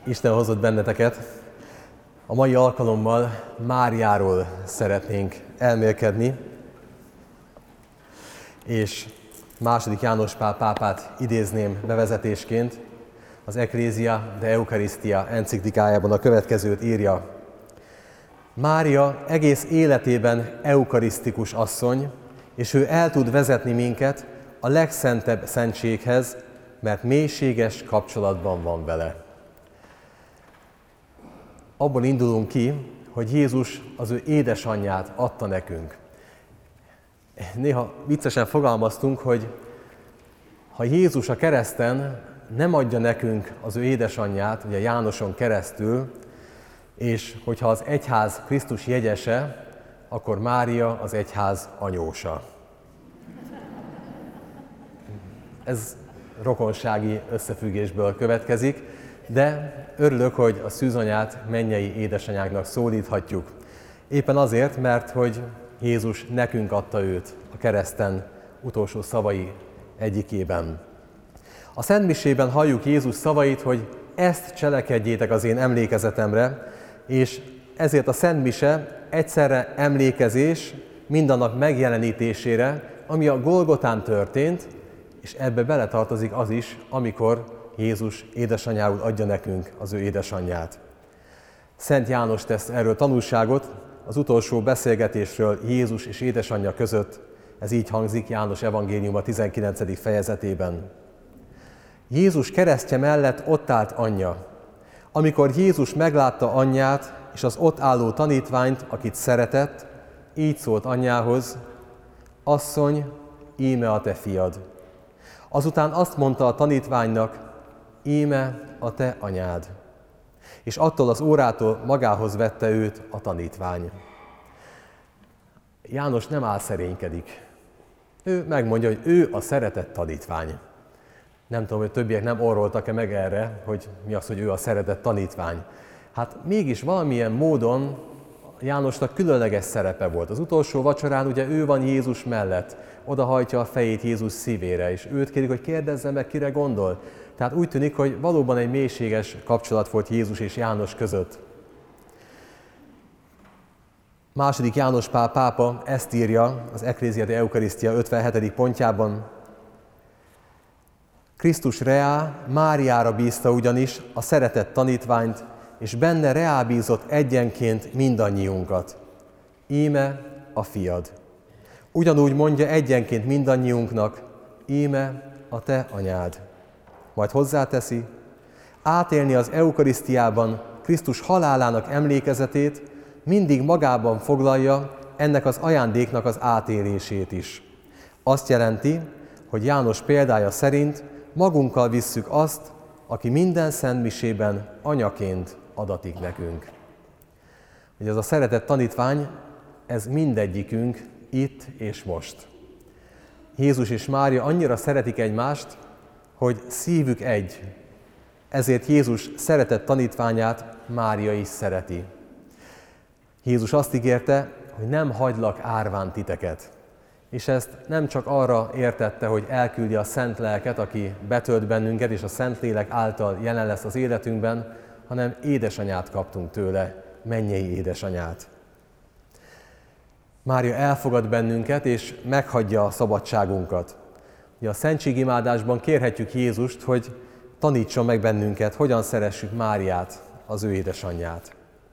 Isten hozott benneteket. A mai alkalommal Máriáról szeretnénk elmélkedni, és II. János Pál pápát idézném bevezetésként. Az Ecclesia de Eucharistia enciklikájában a következőt írja. Mária egész életében eukarisztikus asszony, és ő el tud vezetni minket a legszentebb szentséghez, mert mélységes kapcsolatban van vele. Abból indulunk ki, hogy Jézus az ő édesanyját adta nekünk. Néha viccesen fogalmaztunk, hogy ha Jézus a kereszten nem adja nekünk az ő édesanyját, ugye Jánoson keresztül, és hogyha az egyház Krisztus jegyese, akkor Mária az egyház anyósa. Ez rokonsági összefüggésből következik, de örülök, hogy a szűzanyát mennyei édesanyáknak szólíthatjuk. Éppen azért, mert hogy Jézus nekünk adta őt a kereszten utolsó szavai egyikében. A Szentmisében halljuk Jézus szavait, hogy ezt cselekedjétek az én emlékezetemre, és ezért a Szentmise egyszerre emlékezés mindannak megjelenítésére, ami a Golgotán történt, és ebbe beletartozik az is, amikor Jézus édesanyjául adja nekünk az ő édesanyját. Szent János tesz erről tanúságot az utolsó beszélgetésről Jézus és édesanyja között. Ez így hangzik János evangéliuma 19. fejezetében. Jézus keresztje mellett ott állt anyja. Amikor Jézus meglátta anyját és az ott álló tanítványt, akit szeretett, így szólt anyjához: Asszony, íme a te fiad. Azután azt mondta a tanítványnak: íme a te anyád. És attól az órától magához vette őt a tanítvány. János nem álszerénykedik. Ő megmondja, hogy ő a szeretett tanítvány. Nem tudom, hogy többiek nem orroltak-e meg erre, hogy mi az, hogy ő a szeretett tanítvány. Hát mégis valamilyen módon Jánosnak különleges szerepe volt. Az utolsó vacsorán ugye ő van Jézus mellett, odahajtja a fejét Jézus szívére, és őt kérik, hogy kérdezze meg, kire gondol. Tehát úgy tűnik, hogy valóban egy mélységes kapcsolat volt Jézus és János között. II. János Pál pápa ezt írja az Ecclesia de Eucharistia 57. pontjában. Krisztus reá Máriára bízta ugyanis a szeretett tanítványt, és benne reá bízott egyenként mindannyiunkat. Íme a fiad. Ugyanúgy mondja egyenként mindannyiunknak: íme a te anyád. Majd hozzáteszi: átélni az eukarisztiában Krisztus halálának emlékezetét mindig magában foglalja ennek az ajándéknak az átélését is. Azt jelenti, hogy János példája szerint magunkkal visszük azt, aki minden szentmisében anyaként adatik nekünk. Hogy ez a szeretett tanítvány, ez mindegyikünk itt és most. Jézus és Mária annyira szeretik egymást, hogy szívük egy. Ezért Jézus szeretett tanítványát Mária is szereti. Jézus azt ígérte, hogy nem hagylak árván titeket. És ezt nem csak arra értette, hogy elküldi a Szent Lelket, aki betölt bennünket, és a Szentlélek által jelen lesz az életünkben, hanem édesanyát kaptunk tőle, mennyei édesanyát. Mária elfogad bennünket, és meghagyja a szabadságunkat. Ugye a szentségimádásban kérhetjük Jézust, hogy tanítson meg bennünket, hogyan szeressük Máriát, az ő édesanyját.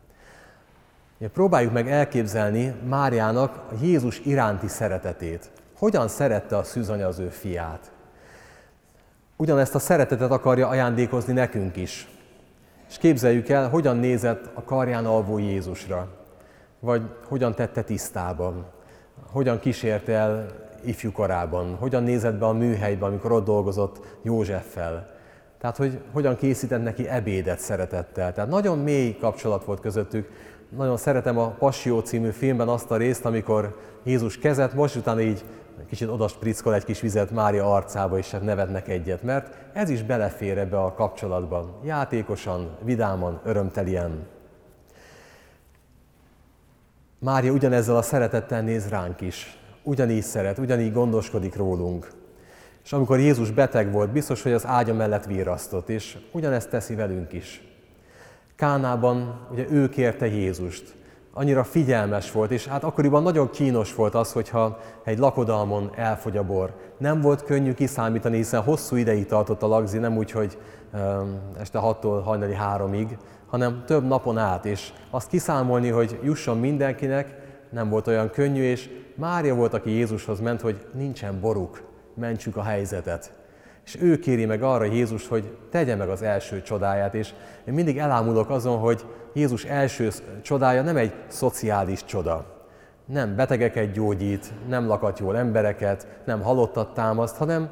Ugye próbáljuk meg elképzelni Máriának a Jézus iránti szeretetét. Hogyan szerette a szűzanya az ő fiát? Ugyanezt a szeretetet akarja ajándékozni nekünk is. És képzeljük el, hogyan nézett a karján alvó Jézusra, vagy hogyan tette tisztában, hogyan kísérte el ifjú korában, hogyan nézett be a műhelybe, amikor ott dolgozott Józseffel. Tehát, hogy hogyan készített neki ebédet szeretettel. Tehát nagyon mély kapcsolat volt közöttük. Nagyon szeretem a Passió című filmben azt a részt, amikor Jézus kezet most, utána így kicsit odasprickol egy kis vizet Mária arcába, és nevetnek egyet, mert ez is belefér ebbe a kapcsolatban. Játékosan, vidáman, örömtelien. Mária ugyanezzel a szeretettel néz ránk is. Ugyanígy szeret, ugyanígy gondoskodik rólunk. És amikor Jézus beteg volt, biztos, hogy az ágya mellett virrasztott, és ugyanezt teszi velünk is. Kánában ugye ő kérte Jézust. Annyira figyelmes volt, és hát akkoriban nagyon kínos volt az, hogyha egy lakodalmon elfogy a bor. Nem volt könnyű kiszámítani, hiszen hosszú ideig tartott a lagzi, nem úgy, hogy este 6-tól hajnali 3-ig, hanem több napon át, és azt kiszámolni, hogy jusson mindenkinek, nem volt olyan könnyű, és Mária volt, aki Jézushoz ment, hogy nincsen boruk, mentsük a helyzetet. És ő kéri meg arra Jézust, hogy tegye meg az első csodáját, és én mindig elámulok azon, hogy Jézus első csodája nem egy szociális csoda. Nem betegeket gyógyít, nem lakat jól embereket, nem halottat támaszt, hanem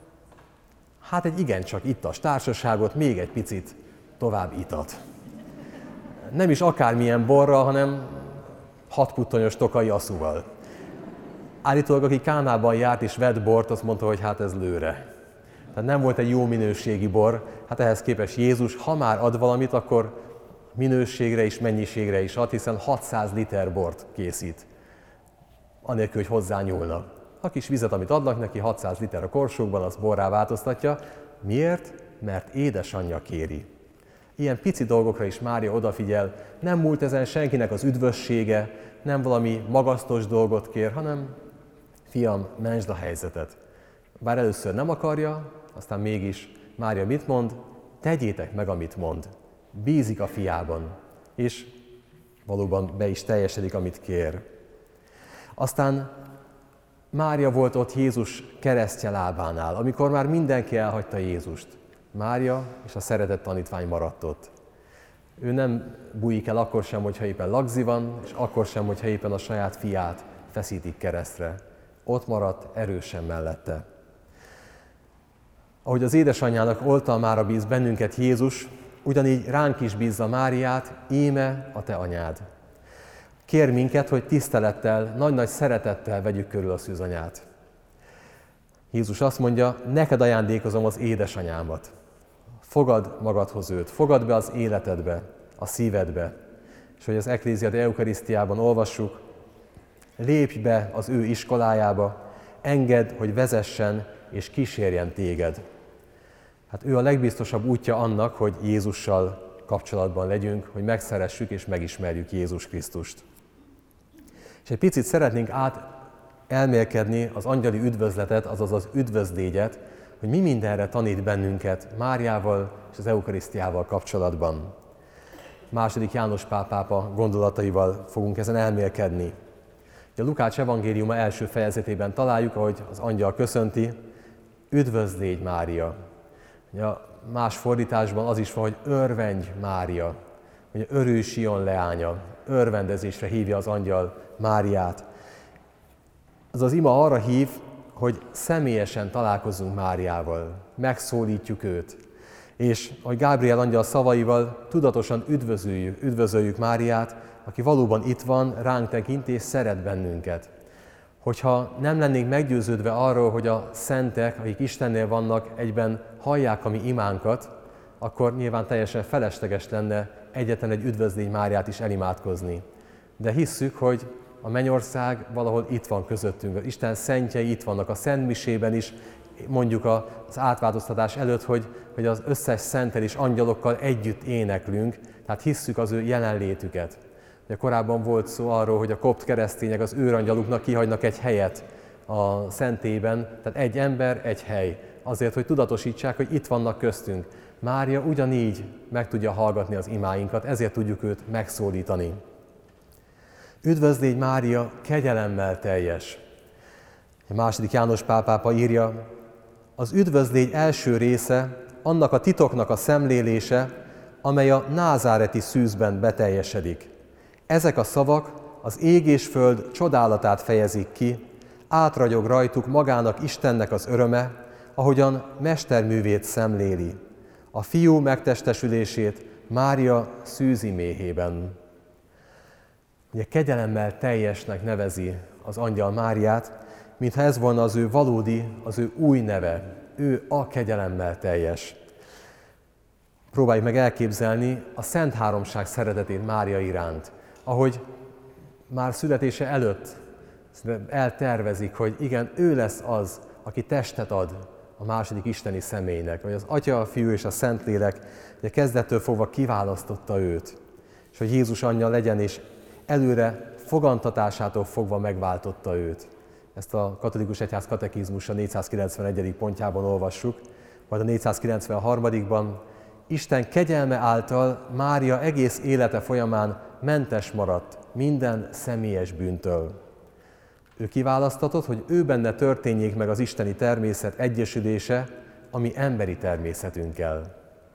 hát egy igencsak ittas társaságot még egy picit tovább itat. Nem is akármilyen borral, hanem 6 puttonyos tokai aszúval. Állítólag, aki Kánában járt és vett bort, azt mondta, hogy hát ez lőre. Tehát nem volt egy jó minőségi bor, hát ehhez képest Jézus, ha már ad valamit, akkor minőségre és mennyiségre is ad, hiszen 600 liter bort készít, anélkül, hogy hozzányúlna. A kis vizet, amit adnak neki, 600 liter a korsókban, az borrá változtatja. Miért? Mert édesanyja kéri. Ilyen pici dolgokra is Mária odafigyel, nem múlt ezen senkinek az üdvössége, nem valami magasztos dolgot kér, hanem fiam, mentsd a helyzetet. Bár először nem akarja, aztán mégis Mária mit mond? Tegyétek meg, amit mond. Bízik a fiában, és valóban be is teljesedik, amit kér. Aztán Mária volt ott Jézus keresztje lábánál, amikor már mindenki elhagyta Jézust. Mária és a szeretett tanítvány maradt ott. Ő nem bújik el akkor sem, hogyha éppen lagzi van, és akkor sem, hogyha éppen a saját fiát feszítik keresztre. Ott maradt erősen mellette. Ahogy az édesanyjának oltalmára bíz bennünket Jézus, ugyanígy ránk is bízza Máriát, íme a te anyád. Kér minket, hogy tisztelettel, nagy-nagy szeretettel vegyük körül a szűzanyát. Jézus azt mondja, neked ajándékozom az édesanyámat. Fogad magadhoz őt, fogad be az életedbe, a szívedbe. És hogy az Ecclesia de Eucharisztiában olvassuk, lépj be az ő iskolájába, engedd, hogy vezessen és kísérjen téged. Hát ő a legbiztosabb útja annak, hogy Jézussal kapcsolatban legyünk, hogy megszeressük és megismerjük Jézus Krisztust. És egy picit szeretnénk elmélkedni az angyali üdvözletet, azaz az üdvözlégyet, hogy mi mindenre tanít bennünket Máriával és az Eukarisztiával kapcsolatban. II. János Pál pápa gondolataival fogunk ezen elmélkedni. A Lukács evangéliuma első fejezetében találjuk, ahogy az angyal köszönti, üdvözlégy Mária. A más fordításban az is van, hogy örvendj Mária, hogy örülj Sion leánya, örvendezésre hívja az angyal Máriát. Ez az ima arra hív, hogy személyesen találkozzunk Máriával, megszólítjuk őt, és ahogy Gábriel angyal szavaival tudatosan üdvözöljük Máriát, aki valóban itt van, ránk tekint és szeret bennünket. Hogyha nem lennénk meggyőződve arról, hogy a szentek, akik Istennél vannak, egyben hallják a mi imánkat, akkor nyilván teljesen felesleges lenne egyetlen egy üdvözlégy Máriát is elimádkozni. De hisszük, hogy a mennyország valahol itt van közöttünk, az Isten szentjei itt vannak, a szentmisében is, mondjuk az átváltoztatás előtt, hogy az összes szenttel és angyalokkal együtt éneklünk, tehát hisszük az ő jelenlétüket. Ugye korábban volt szó arról, hogy a kopt keresztények az őrangyaluknak kihagynak egy helyet a szentélyben, tehát egy ember, egy hely, azért, hogy tudatosítsák, hogy itt vannak köztünk. Mária ugyanígy meg tudja hallgatni az imáinkat, ezért tudjuk őt megszólítani. Üdvözlégy Mária, kegyelemmel teljes. II. János Pál pápa írja, az üdvözlégy első része annak a titoknak a szemlélése, amely a názáreti szűzben beteljesedik. Ezek a szavak az ég és föld csodálatát fejezik ki, átragyog rajtuk magának Istennek az öröme, ahogyan mesterművét szemléli, a fiú megtestesülését Mária szűzi méhében. Ugye kegyelemmel teljesnek nevezi az angyal Máriát, mintha ez volna az ő valódi, az ő új neve. Ő a kegyelemmel teljes. Próbáljuk meg elképzelni a Szent Háromság szeretetét Mária iránt, ahogy már születése előtt eltervezik, hogy igen, ő lesz az, aki testet ad a második isteni személynek, hogy az Atya, a Fiú és a Szentlélek ugye kezdettől fogva kiválasztotta őt, és hogy Jézus anyja legyen, és előre fogantatásától fogva megváltotta őt. Ezt a katolikus egyház katekizmusa 491. pontjában olvassuk, majd a 493-ban Isten kegyelme által Mária egész élete folyamán mentes maradt minden személyes bűntől. Ő kiválasztatott, hogy ő benne történjék meg az isteni természet egyesülése a mi emberi természetünkkel.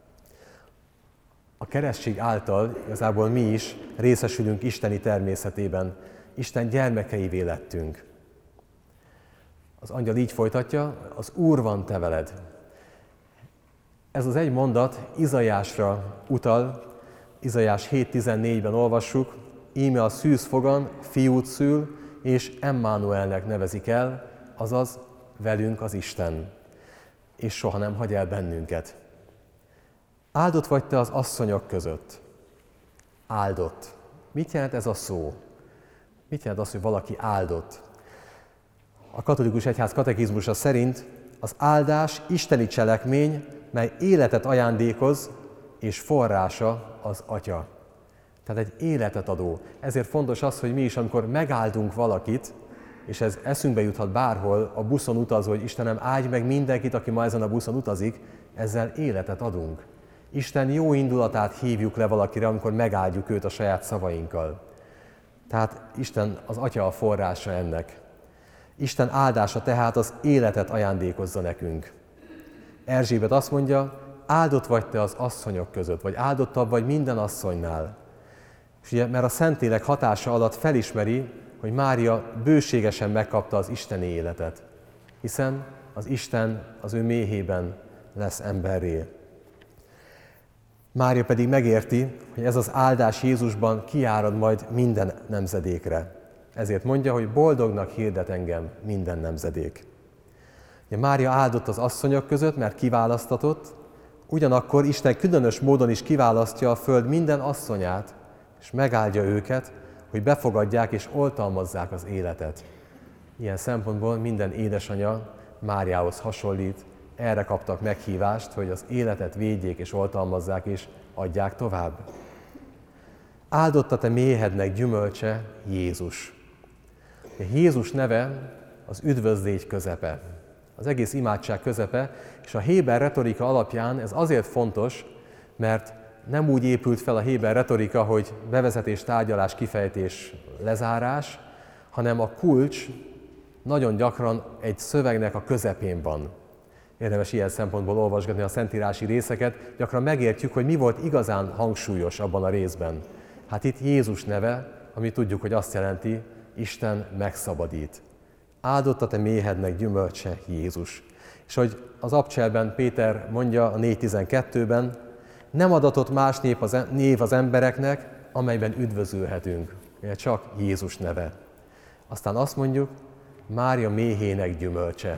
A keresztség által igazából mi is részesülünk isteni természetében, Isten gyermekeivé lettünk. Az angyal így folytatja, az Úr van te veled. Ez az egy mondat Izaiásra utal, Izaiás 7.14-ben olvassuk, íme a szűzfogan fiút szül, és Emmanuelnek nevezik el, azaz velünk az Isten, és soha nem hagy el bennünket. Áldott vagy te az asszonyok között. Áldott. Mit jelent ez a szó? Mit jelent az, hogy valaki áldott? A katolikus egyház katekizmusa szerint az áldás isteni cselekmény, mely életet ajándékoz, és forrása az Atya. Tehát egy életet adó. Ezért fontos az, hogy mi is, amikor megáldunk valakit, és ez eszünkbe juthat bárhol, a buszon utazó, hogy Istenem, áldj meg mindenkit, aki ma ezen a buszon utazik, ezzel életet adunk. Isten jó indulatát hívjuk le valakire, amikor megáldjuk őt a saját szavainkkal. Tehát Isten az Atya a forrása ennek. Isten áldása tehát az életet ajándékozza nekünk. Erzsébet azt mondja, áldott vagy te az asszonyok között, vagy áldottabb vagy minden asszonynál. És ugye, mert a Szentlélek hatása alatt felismeri, hogy Mária bőségesen megkapta az isteni életet, hiszen az Isten az ő méhében lesz emberré. Mária pedig megérti, hogy ez az áldás Jézusban kiárad majd minden nemzedékre. Ezért mondja, hogy boldognak hirdet engem minden nemzedék. Ugye Mária áldott az asszonyok között, mert kiválasztatott, ugyanakkor Isten különös módon is kiválasztja a föld minden asszonyát, és megáldja őket, hogy befogadják és oltalmazzák az életet. Ilyen szempontból minden édesanya Máriához hasonlít, erre kaptak meghívást, hogy az életet védjék és oltalmazzák és adják tovább. Áldott a te méhednek gyümölcse, Jézus. Jézus neve az üdvözlégy közepe, az egész imádság közepe, és a héber retorika alapján ez azért fontos, mert nem úgy épült fel a héber retorika, hogy bevezetés, tárgyalás, kifejtés, lezárás, hanem a kulcs nagyon gyakran egy szövegnek a közepén van. Érdemes ilyen szempontból olvasgatni a szentírási részeket, gyakran megértjük, hogy mi volt igazán hangsúlyos abban a részben. Hát itt Jézus neve, ami tudjuk, hogy azt jelenti, Isten megszabadít. Áldott a te méhednek gyümölcse, Jézus. És hogy az abcselben Péter mondja a 4.12-ben, nem adatott más név az embereknek, amelyben üdvözülhetünk. Csak Jézus neve. Aztán azt mondjuk, Mária méhének gyümölcse.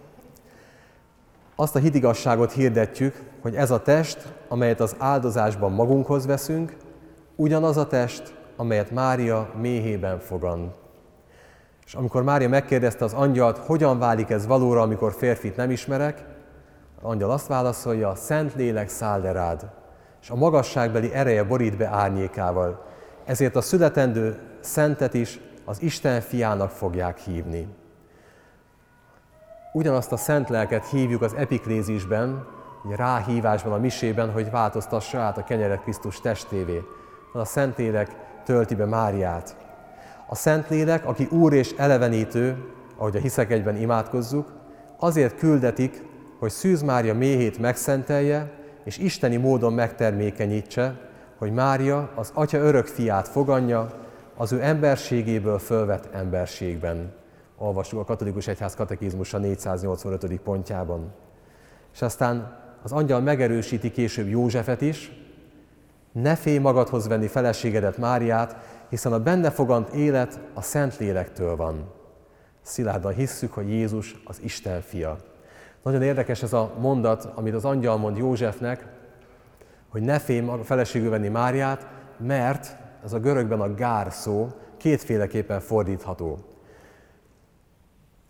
Azt a hitigazságot hirdetjük, hogy ez a test, amelyet az áldozásban magunkhoz veszünk, ugyanaz a test, amelyet Mária méhében fogant. És amikor Mária megkérdezte az angyalt, hogyan válik ez valóra, amikor férfit nem ismerek, az angyal azt válaszolja, Szentlélek száll le rád, és a magasságbeli ereje borít be árnyékával. Ezért a születendő szentet is az Isten fiának fogják hívni. Ugyanazt a szent lelket hívjuk az epiklézisben, ráhívásban, a misében, hogy változtassa át a kenyeret Krisztus testévé. A Szentlélek tölti be Máriát. A Szentlélek, aki Úr és elevenítő, ahogy a hiszek egyben imádkozzuk, azért küldetik, hogy Szűz Mária méhét megszentelje, és isteni módon megtermékenyítse, hogy Mária az Atya örök fiát fogadja, az ő emberségéből fölvett emberségben. Olvassuk a katolikus egyház katekizmusa 485. pontjában. És aztán az angyal megerősíti később Józsefet is, ne félj magadhoz venni feleségedet, Máriát, hiszen a benne fogant élet a Szentlélektől van. Szilárdan hisszük, hogy Jézus az Isten fia. Nagyon érdekes ez a mondat, amit az angyal mond Józsefnek, hogy ne félj feleségül venni Máriát, mert ez a görögben a gár szó kétféleképpen fordítható.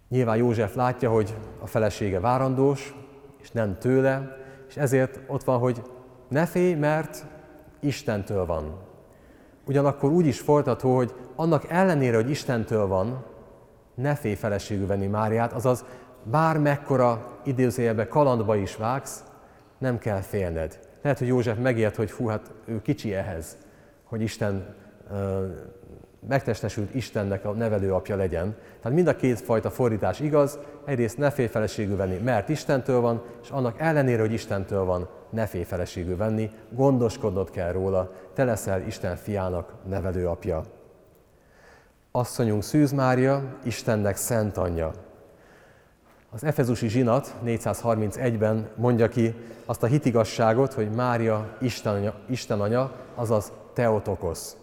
Nyilván József látja, hogy a felesége várandós, és nem tőle, és ezért ott van, hogy ne félj, mert Istentől van. Ugyanakkor úgy is folytató, hogy annak ellenére, hogy Istentől van, ne félj feleségül venni Máriát, azaz bármekkora idézőjelbe kalandba is vágsz, nem kell félned. Lehet, hogy József megért, hogy hát ő kicsi ehhez, hogy Isten megtestesült Istennek a nevelőapja legyen. Tehát mind a két fajta fordítás igaz, egyrészt ne félj feleségül venni, mert Istentől van, és annak ellenére, hogy Istentől van, ne félj feleségül venni, gondoskodnod kell róla, te leszel Isten fiának nevelőapja. Asszonyunk Szűz Mária, Istennek szent anyja. Az efezusi zsinat 431-ben mondja ki azt a hitigasságot, hogy Mária Isten anya, azaz Theotokosz.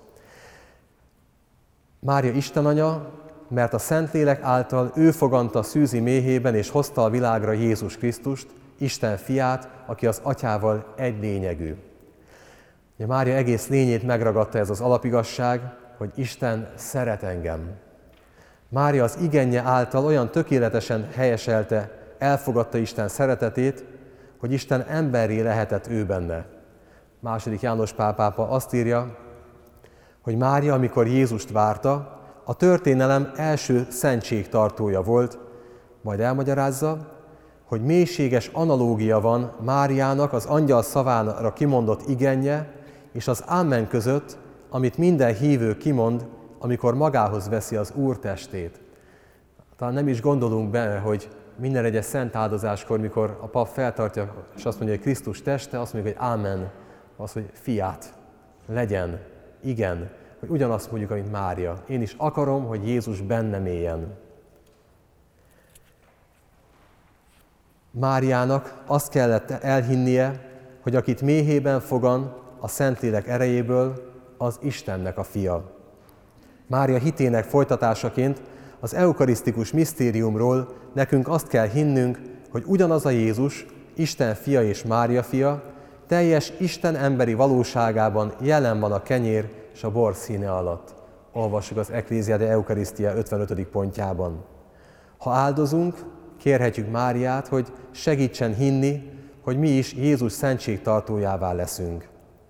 Mária Isten anya, mert a Szentlélek által ő foganta szűzi méhében és hozta a világra Jézus Krisztust, Isten fiát, aki az atyával egy lényegű. Ugye Mária egész lényét megragadta ez az alapigasság, hogy Isten szeret engem. Mária az igenje által olyan tökéletesen helyeselte, elfogadta Isten szeretetét, hogy Isten emberré lehetett ő benne. II. János Pál pápa azt írja, hogy Mária, amikor Jézust várta, a történelem első szentségtartója volt, majd elmagyarázza, hogy mélységes analógia van Máriának az angyal szavára kimondott igenje és az ámen között, amit minden hívő kimond, amikor magához veszi az Úr testét. Talán nem is gondolunk bele, hogy minden egyes szent áldozáskor, mikor a pap feltartja, és azt mondja, hogy Krisztus teste, azt mondjuk, hogy ámen, az, hogy fiát, legyen, igen, hogy ugyanazt mondjuk, mint Mária. Én is akarom, hogy Jézus bennem éljen. Máriának azt kellett elhinnie, hogy akit méhében fogan a Szentlélek erejéből, az Istennek a fia. Mária hitének folytatásaként az eukarisztikus misztériumról nekünk azt kell hinnünk, hogy ugyanaz a Jézus, Isten fia és Mária fia, teljes Isten emberi valóságában jelen van a kenyér és a bor színe alatt. Olvassuk az Ecclesiae Eucharistia 55. pontjában. Ha áldozunk, kérhetjük Máriát, hogy segítsen hinni, hogy mi is Jézus szentségtartójává leszünk.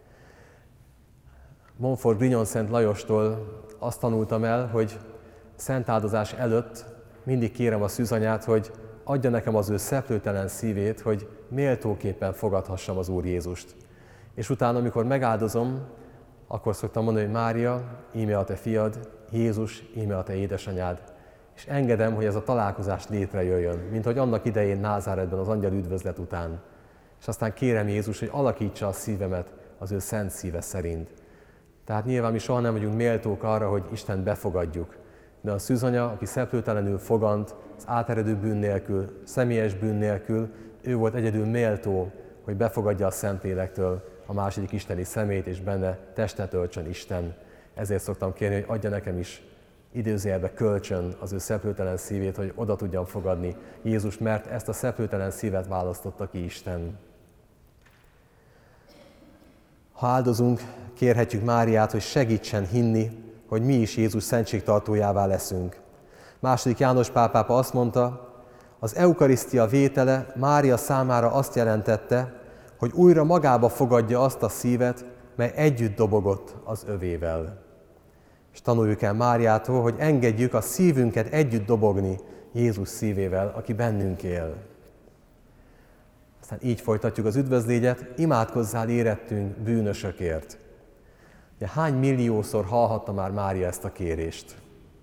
Montfort Grignon Szent Lajostól azt tanultam el, hogy szentáldozás előtt mindig kérem a szűzanyát, hogy adja nekem az ő szeplőtelen szívét, hogy méltóképpen fogadhassam az Úr Jézust. És utána, amikor megáldozom, akkor szoktam mondani, hogy Mária, íme a te fiad, Jézus, íme a te édesanyád. És engedem, hogy ez a találkozás létrejöjjön, mint hogy annak idején Názáretben az angyal üdvözlet után. És aztán kérem Jézus, hogy alakítsa a szívemet az ő szent szíve szerint. Tehát nyilván mi soha nem vagyunk méltók arra, hogy Istent befogadjuk. De a szűzanya, aki szeplőtelenül fogant, az áteredő bűn nélkül, személyes bűn nélkül, ő volt egyedül méltó, hogy befogadja a Szentlélektől a második isteni szemét, és benne testet öltsön Isten. Ezért szoktam kérni, hogy adja nekem is idézőjelbe kölcsön az ő szeplőtelen szívét, hogy oda tudjam fogadni Jézus, mert ezt a szeplőtelen szívet választotta ki Isten. Ha áldozunk, kérhetjük Máriát, hogy segítsen hinni, hogy mi is Jézus szentségtartójává leszünk. II. János Pál pápa azt mondta, az eukarisztia vétele Mária számára azt jelentette, hogy újra magába fogadja azt a szívet, mely együtt dobogott az övével. És tanuljuk el Máriától, hogy engedjük a szívünket együtt dobogni Jézus szívével, aki bennünk él. Aztán így folytatjuk az üdvözlégyet, imádkozzál érettünk bűnösökért. De hány milliószor hallhatta már Mária ezt a kérést?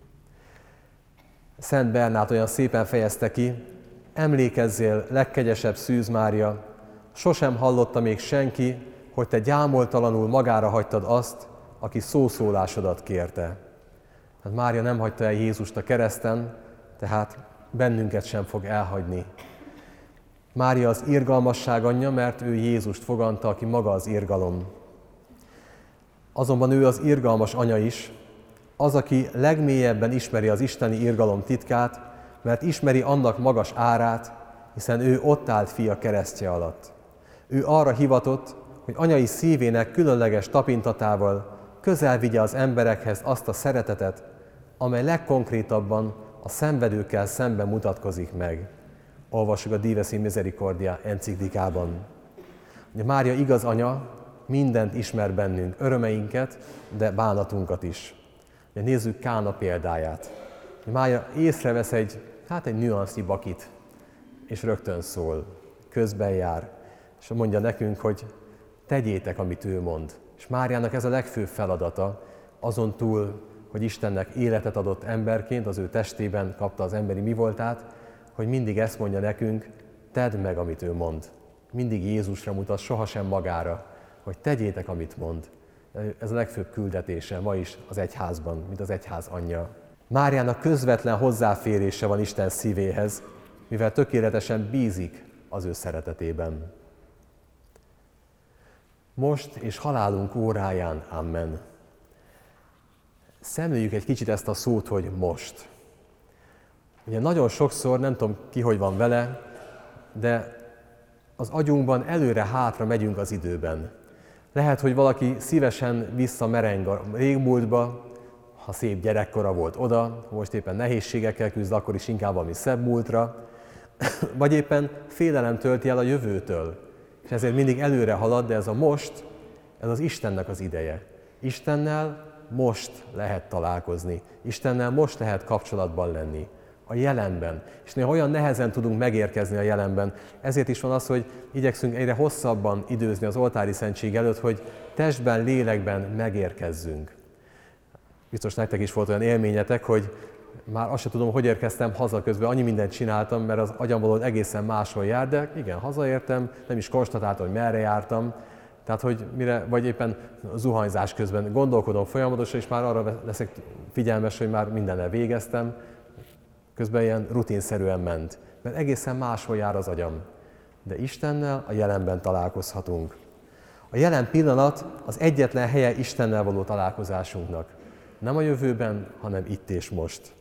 Szent Bernát olyan szépen fejezte ki, emlékezzél, legkegyesebb Szűz Mária, sosem hallotta még senki, hogy te gyámoltalanul magára hagytad azt, aki szószólásodat kérte. Hát Mária nem hagyta el Jézust a kereszten, tehát bennünket sem fog elhagyni. Mária az irgalmasság anyja, mert ő Jézust foganta, aki maga az irgalom. Azonban ő az irgalmas anya is, az, aki legmélyebben ismeri az isteni irgalom titkát, mert ismeri annak magas árát, hiszen ő ott állt fia keresztje alatt. Ő arra hivatott, hogy anyai szívének különleges tapintatával közel vigye az emberekhez azt a szeretetet, amely legkonkrétabban a szenvedőkkel szemben mutatkozik meg. Olvassuk a Dives in Misericordia enciklikában. Ugye Mária igaz anya, mindent ismer bennünk, örömeinket, de bánatunkat is. Ugye nézzük Kána példáját. Mária észrevesz egy nüansznyi bakit, és rögtön szól, közben jár, és mondja nekünk, hogy tegyétek, amit ő mond. És Máriának ez a legfőbb feladata, azon túl, hogy Istennek életet adott emberként, az ő testében kapta az emberi mi voltát, hogy mindig ezt mondja nekünk, tedd meg, amit ő mond. Mindig Jézusra mutat, sohasem magára, hogy tegyétek, amit mond. Ez a legfőbb küldetése ma is az egyházban, mint az egyház anyja. Máriának közvetlen hozzáférése van Isten szívéhez, mivel tökéletesen bízik az ő szeretetében. Most és halálunk óráján, amen. Szemléljük egy kicsit ezt a szót, hogy most. Ugye nagyon sokszor, nem tudom ki, hogy van vele, de az agyunkban előre-hátra megyünk az időben. Lehet, hogy valaki szívesen visszamereng a régmúltba, ha szép gyerekkora volt oda, most éppen nehézségekkel küzd, akkor is inkább valami szebb múltra, vagy éppen félelem tölti el a jövőtől, és ezért mindig előre halad, de ez a most, ez az Istennek az ideje. Istennel most lehet találkozni, Istennel most lehet kapcsolatban lenni, a jelenben. És néha olyan nehezen tudunk megérkezni a jelenben. Ezért is van az, hogy igyekszünk egyre hosszabban időzni az oltári szentség előtt, hogy testben, lélekben megérkezzünk. Biztos nektek is volt olyan élményetek, hogy már azt sem tudom, hogy érkeztem haza közben, annyi mindent csináltam, mert az agyam valahogy egészen máshol jár, de igen, hazaértem, nem is konstatáltam, hogy merre jártam, tehát hogy mire, vagy éppen zuhanyzás közben gondolkodom folyamatosan, és már arra leszek figyelmes, hogy már mindennel végeztem, közben ilyen rutinszerűen ment, mert egészen máshol jár az agyam. De Istennel a jelenben találkozhatunk. A jelen pillanat az egyetlen helye Istennel való találkozásunknak. Nem a jövőben, hanem itt és most.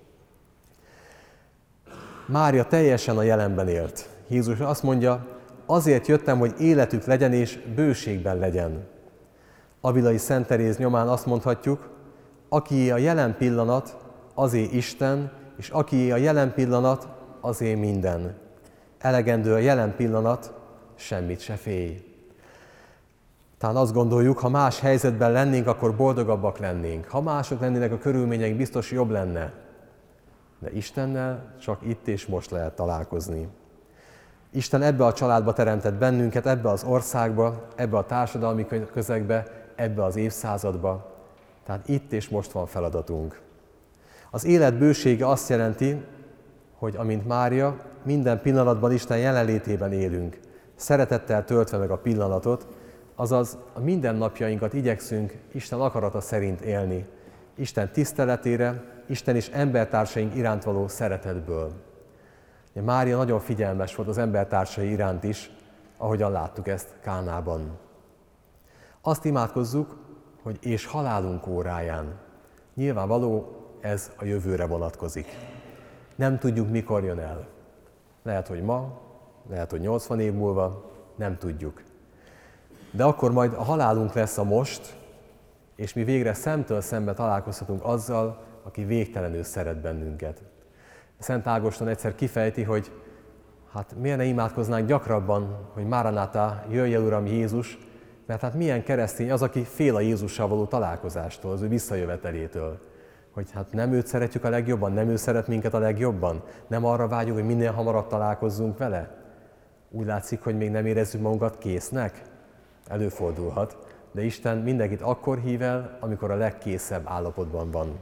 Mária teljesen a jelenben élt. Jézus azt mondja, azért jöttem, hogy életük legyen és bőségben legyen. Avilai Szent Teréz nyomán azt mondhatjuk, akié a jelen pillanat, azé Isten, és akié a jelen pillanat, azé minden. Elegendő a jelen pillanat, semmit se félj. Talán azt gondoljuk, ha más helyzetben lennénk, akkor boldogabbak lennénk. Ha mások lennének a körülményeink, biztos jobb lenne. De Istennel csak itt és most lehet találkozni. Isten ebbe a családba teremtett bennünket, ebbe az országba, ebbe a társadalmi közegbe, ebbe az évszázadba. Tehát itt és most van feladatunk. Az élet bősége azt jelenti, hogy amint Mária, minden pillanatban Isten jelenlétében élünk, szeretettel töltve meg a pillanatot, azaz a mindennapjainkat igyekszünk Isten akarata szerint élni, Isten tiszteletére, Isten és embertársaink iránt való szeretetből. Mária nagyon figyelmes volt az embertársai iránt is, ahogyan láttuk ezt Kánában. Azt imádkozzuk, hogy és halálunk óráján. Nyilvánvaló, ez a jövőre vonatkozik. Nem tudjuk, mikor jön el. Lehet, hogy ma, lehet, hogy 80 év múlva, nem tudjuk. De akkor majd a halálunk lesz a most, és mi végre szemtől szembe találkozhatunk azzal, aki végtelenül szeret bennünket. Szent Ágoston egyszer kifejti, hogy miért ne imádkoznánk gyakrabban, hogy Máranátá, jöjj el, Uram Jézus, mert milyen keresztény az, aki fél a Jézussal való találkozástól, az ő visszajövetelétől. Hogy nem őt szeretjük a legjobban, nem ő szeret minket a legjobban, nem arra vágyunk, hogy minél hamarabb találkozzunk vele. Úgy látszik, hogy még nem érezzük magunkat késznek. Előfordulhat, de Isten mindenkit akkor hív el, amikor a legkészebb állapotban van.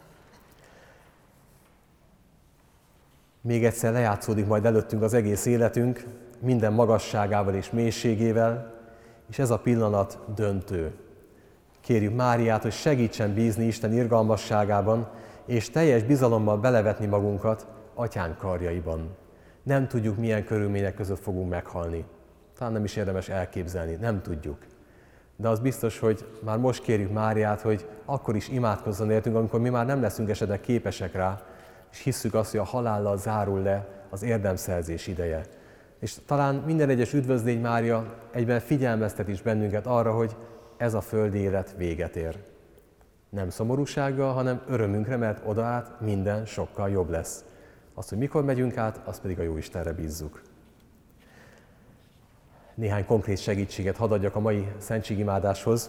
Még egyszer lejátszódik majd előttünk az egész életünk, minden magasságával és mélységével, és ez a pillanat döntő. Kérjük Máriát, hogy segítsen bízni Isten irgalmasságában, és teljes bizalommal belevetni magunkat Atyánk karjaiban. Nem tudjuk, milyen körülmények között fogunk meghalni. Talán nem is érdemes elképzelni, nem tudjuk. De az biztos, hogy már most kérjük Máriát, hogy akkor is imádkozzon értünk, amikor mi már nem leszünk esetleg képesek rá, és hisszük azt, hogy a halállal zárul le az érdemszerzés ideje. És talán minden egyes üdvözlény Mária egyben figyelmeztet is bennünket arra, hogy ez a földi élet véget ér. Nem szomorúsággal, hanem örömünkre, mert odaát minden sokkal jobb lesz. Azt, hogy mikor megyünk át, azt pedig a Jóistenre bízzuk. Néhány konkrét segítséget hadd adjak a mai szentségimádáshoz.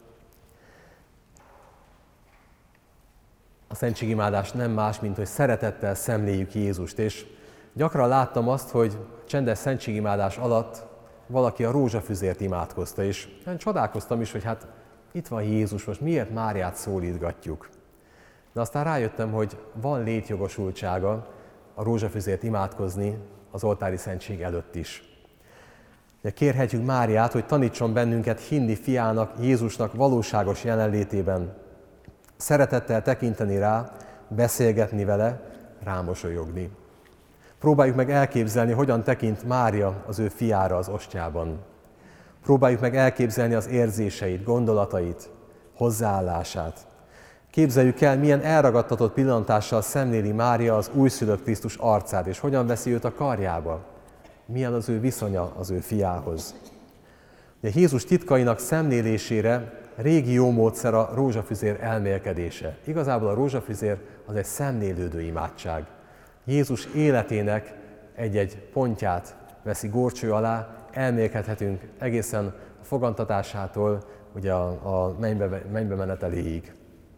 A szentségimádás nem más, mint hogy szeretettel szemléljük Jézust, és gyakran láttam azt, hogy csendes szentségimádás alatt valaki a rózsafüzért imádkozta, és én csodálkoztam is, hogy hát itt van Jézus, most miért Máriát szólítgatjuk. De aztán rájöttem, hogy van létjogosultsága a rózsafüzért imádkozni az oltári szentség előtt is. De kérhetjük Máriát, hogy tanítson bennünket hinni fiának, Jézusnak valóságos jelenlétében, szeretettel tekinteni rá, beszélgetni vele, rámosolyogni. Próbáljuk meg elképzelni, hogyan tekint Mária az ő fiára az ostjában. Próbáljuk meg elképzelni az érzéseit, gondolatait, hozzáállását. Képzeljük el, milyen elragadtatott pillantással szemléli Mária az újszülött Krisztus arcát, és hogyan veszi őt a karjába. Milyen az ő viszonya az ő fiához. Ugye Jézus titkainak szemlélésére régi jó módszer a rózsafüzér elmélkedése. Igazából a rózsafüzér az egy szemlélődő imádság. Jézus életének egy-egy pontját veszi górcső alá, elmélkedhetünk egészen a fogantatásától ugye a mennybe meneteléig.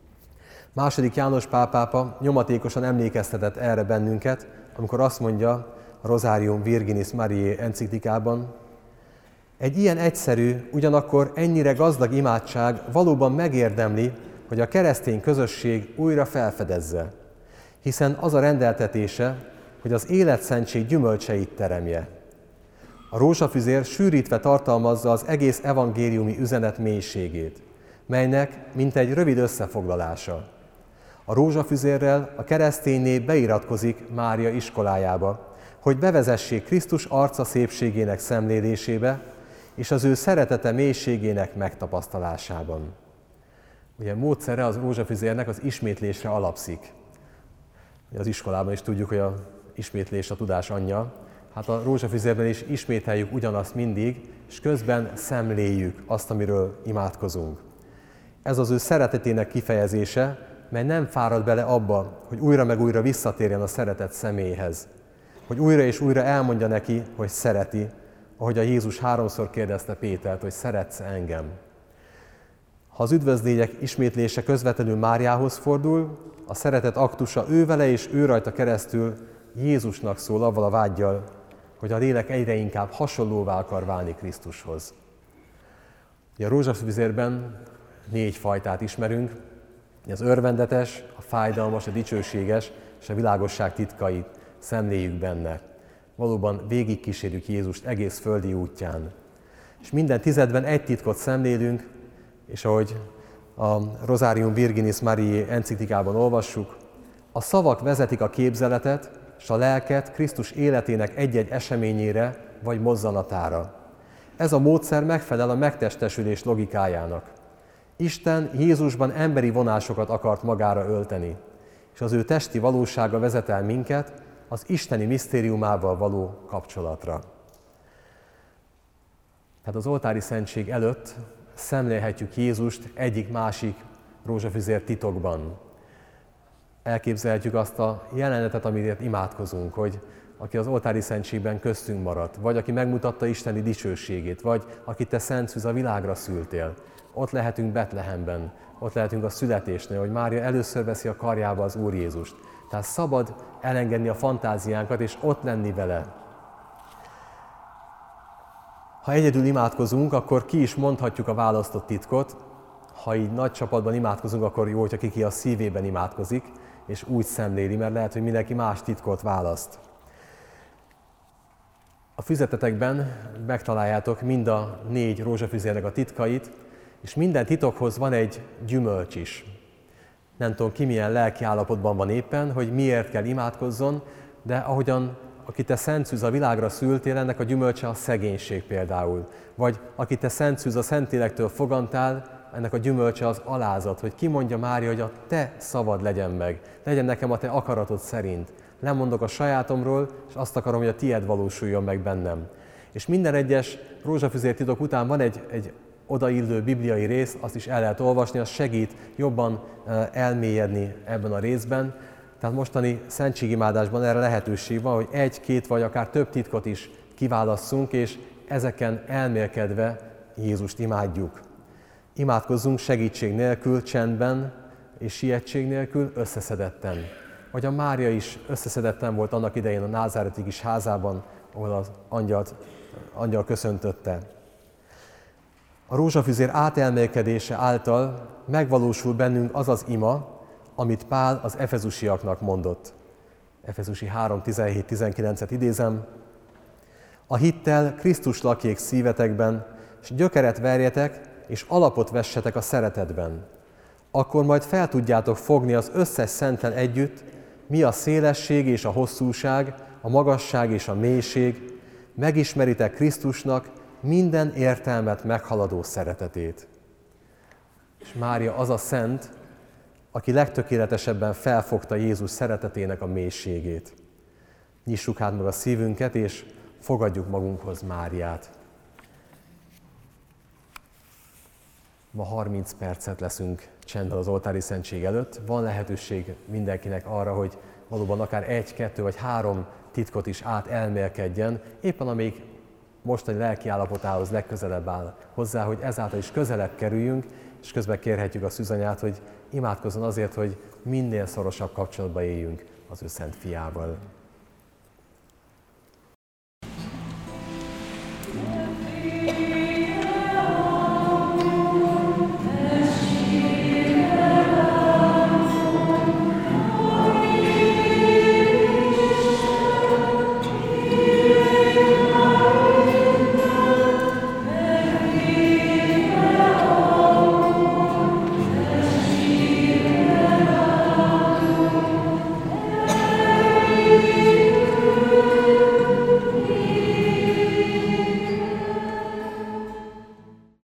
II. János Pál pápa nyomatékosan emlékeztetett erre bennünket, amikor azt mondja a Rosarium Virginis Mariae enciklikában: egy ilyen egyszerű, ugyanakkor ennyire gazdag imádság valóban megérdemli, hogy a keresztény közösség újra felfedezze, hiszen az a rendeltetése, hogy az életszentség gyümölcseit teremje. A rózsafüzér sűrítve tartalmazza az egész evangéliumi üzenet mélységét, melynek mintegy rövid összefoglalása. A rózsafüzérrel a keresztény nép beiratkozik Mária iskolájába, hogy bevezessék Krisztus arca szépségének szemlélésébe, és az ő szeretete mélységének megtapasztalásában. Ugye módszere az rózsafüzérnek az ismétlésre alapszik. Az iskolában is tudjuk, hogy az ismétlés a tudás anyja. Hát a rózsafüzérben is ismételjük ugyanazt mindig, és közben szemléljük azt, amiről imádkozunk. Ez az ő szeretetének kifejezése, mely nem fárad bele abba, hogy újra meg újra visszatérjen a szeretett személyhez. Hogy újra és újra elmondja neki, hogy szereti, ahogy a Jézus 3-szor kérdezte Pétert, hogy szeretsz engem. Ha az üdvözlények ismétlése közvetlenül Máriához fordul, a szeretet aktusa ővele és ő rajta keresztül Jézusnak szól avval a vággyal, hogy a lélek egyre inkább hasonlóvá akar válni Krisztushoz. A rózsafüzérben 4 fajtát ismerünk, az örvendetes, a fájdalmas, a dicsőséges és a világosság titkait szemléljük benne. Valóban végigkísérjük Jézust egész földi útján. És minden tizedben egy titkot szemlélünk, és ahogy a Rosarium Virginis Mariae enciklikában olvassuk, a szavak vezetik a képzeletet, és a lelket Krisztus életének egy-egy eseményére vagy mozzanatára. Ez a módszer megfelel a megtestesülés logikájának. Isten Jézusban emberi vonásokat akart magára ölteni, és az ő testi valósága vezet el minket az isteni misztériumával való kapcsolatra. Tehát az oltári szentség előtt szemlélhetjük Jézust egyik-másik rózsafüzér titokban. Elképzelhetjük azt a jelenetet, amiért imádkozunk, hogy aki az oltári szentségben köztünk maradt, vagy aki megmutatta isteni dicsőségét, vagy akit te szent szűz a világra szültél. Ott lehetünk Betlehemben, ott lehetünk a születésnél, hogy Mária először veszi a karjába az Úr Jézust. Tehát szabad elengedni a fantáziánkat, és ott lenni vele. Ha egyedül imádkozunk, akkor ki is mondhatjuk a választott titkot. Ha így nagy csapatban imádkozunk, akkor jó, hogyha ki a szívében imádkozik, és úgy szemléli, mert lehet, hogy mindenki más titkot választ. A füzetetekben megtaláljátok mind a 4 rózsafüzérnek a titkait, és minden titokhoz van egy gyümölcs is. Nem tudom, ki milyen lelki állapotban van éppen, hogy miért kell imádkozzon, de ahogyan aki te szent szűz a világra szültél, ennek a gyümölcse a szegénység például. Vagy aki te szent szűz a Szentlélektől fogantál, ennek a gyümölcse az alázat, hogy kimondja Mária, hogy a te szavad legyen meg, legyen nekem a te akaratod szerint. Lemondok a sajátomról, és azt akarom, hogy a tied valósuljon meg bennem. És minden egyes rózsafüzér titok után van egy odaillő bibliai rész, azt is el lehet olvasni, az segít jobban elmélyedni ebben a részben. tehát mostani szentségimádásban erre lehetőség van, hogy egy, két vagy akár több titkot is kiválasszunk, és ezeken elmélkedve Jézust imádjuk. Imádkozzunk segítség nélkül, csendben és sietség nélkül, összeszedetten. Ahogyan Mária is összeszedetten volt annak idején a názáreti kis házában, ahol az angyal köszöntötte. A rózsafüzér átelmélkedése által megvalósul bennünk az az ima, amit Pál az efezusiaknak mondott. Efezusi 3:17-19-et idézem. A hittel Krisztus lakjék szívetekben, és gyökeret verjetek, és alapot vessetek a szeretetben. Akkor majd fel tudjátok fogni az összes szentel együtt, mi a szélesség és a hosszúság, a magasság és a mélység, megismeritek Krisztusnak minden értelmet meghaladó szeretetét. És Mária az a szent, aki legtökéletesebben felfogta Jézus szeretetének a mélységét. Nyissuk hát meg a szívünket, és fogadjuk magunkhoz Máriát. Ma 30 percet leszünk csendben az oltári szentség előtt. Van lehetőség mindenkinek arra, hogy valóban akár 1, 2 vagy 3 titkot is elmélkedjen, éppen amíg mostani lelki állapotához legközelebb áll hozzá, hogy ezáltal is közelebb kerüljünk, és közben kérhetjük a szűzanyát, hogy imádkozzon azért, hogy minél szorosabb kapcsolatba éljünk az ő szent fiával.